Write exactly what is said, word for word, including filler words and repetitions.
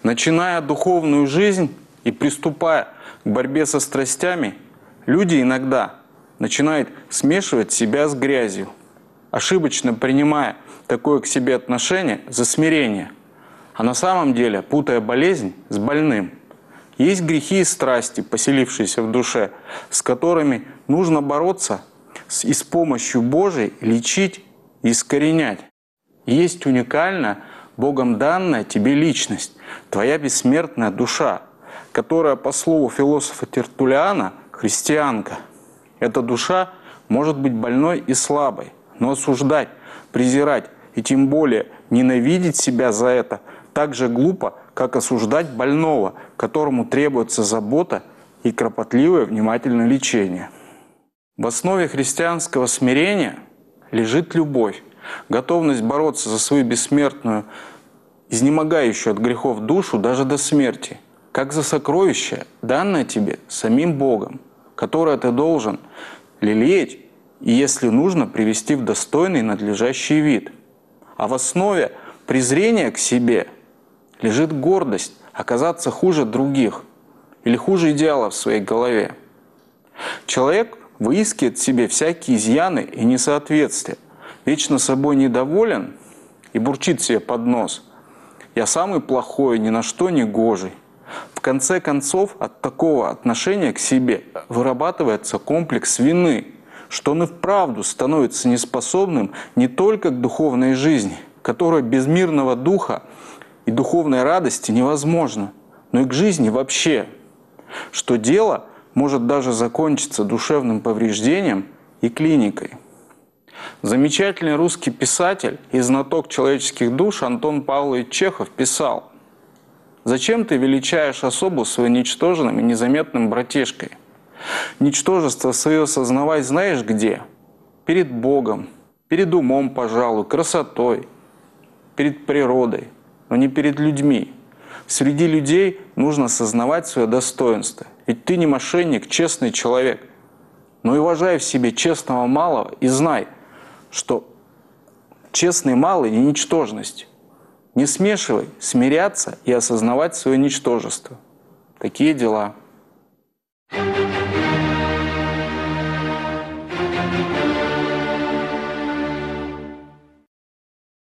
Начиная духовную жизнь и приступая к борьбе со страстями, люди иногда начинают смешивать себя с грязью, ошибочно принимая такое к себе отношение за смирение, а на самом деле путая болезнь с больным. Есть грехи и страсти, поселившиеся в душе, с которыми нужно бороться и с помощью Божией лечить и искоренять. Есть уникальная, Богом данная тебе личность, твоя бессмертная душа, которая, по слову философа Тертуллиана, христианка. Эта душа может быть больной и слабой, но осуждать, презирать и тем более ненавидеть себя за это так же глупо, как осуждать больного, которому требуется забота и кропотливое внимательное лечение. В основе христианского смирения лежит любовь, готовность бороться за свою бессмертную, изнемогающую от грехов душу даже до смерти, как за сокровище, данное тебе самим Богом, которое ты должен лелеять и, если нужно, привести в достойный надлежащий вид. А в основе презрения к себе лежит гордость оказаться хуже других или хуже идеала в своей голове. Человек выискивает в себе всякие изъяны и несоответствия, вечно собой недоволен и бурчит себе под нос: «Я самый плохой, ни на что не гожий». В конце концов, от такого отношения к себе вырабатывается комплекс вины, что он и вправду становится неспособным не только к духовной жизни, которая без мирного духа и духовной радости невозможна, но и к жизни вообще, что дело может даже закончиться душевным повреждением и клиникой. Замечательный русский писатель и знаток человеческих душ Антон Павлович Чехов писал: «Зачем ты величаешь особу своим ничтожным и незаметным братишкой? Ничтожество свое сознавай знаешь где? Перед Богом, перед умом, пожалуй, красотой, перед природой, но не перед людьми. Среди людей нужно сознавать свое достоинство, ведь ты не мошенник, честный человек. Но и уважай в себе честного малого и знай, что честный малый не ничтожность. Не смешивай смиряться и осознавать свое ничтожество». Такие дела.